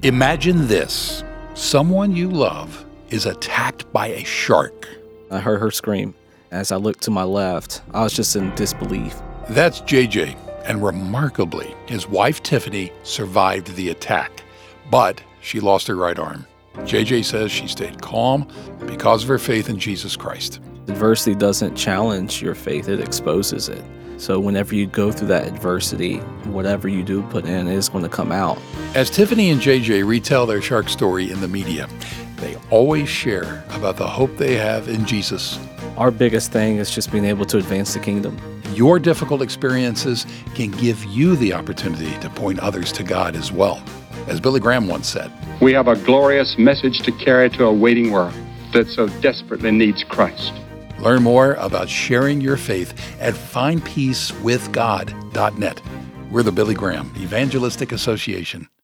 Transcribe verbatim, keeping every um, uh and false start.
Imagine this. Someone you love is attacked by a shark. I heard her scream. As I looked to my left, I was just in disbelief. That's J J, and remarkably, his wife Tiffany survived the attack, but she lost her right arm. J J says she stayed calm because of her faith in Jesus Christ. Adversity doesn't challenge your faith, it exposes it. So whenever you go through that adversity, whatever you do put in is going to come out. As Tiffany and J J retell their shark story in the media, they always share about the hope they have in Jesus. Our biggest thing is just being able to advance the kingdom. Your difficult experiences can give you the opportunity to point others to God as well. As Billy Graham once said, "We have a glorious message to carry to a waiting world that so desperately needs Christ." Learn more about sharing your faith at find peace with god dot net. We're the Billy Graham Evangelistic Association.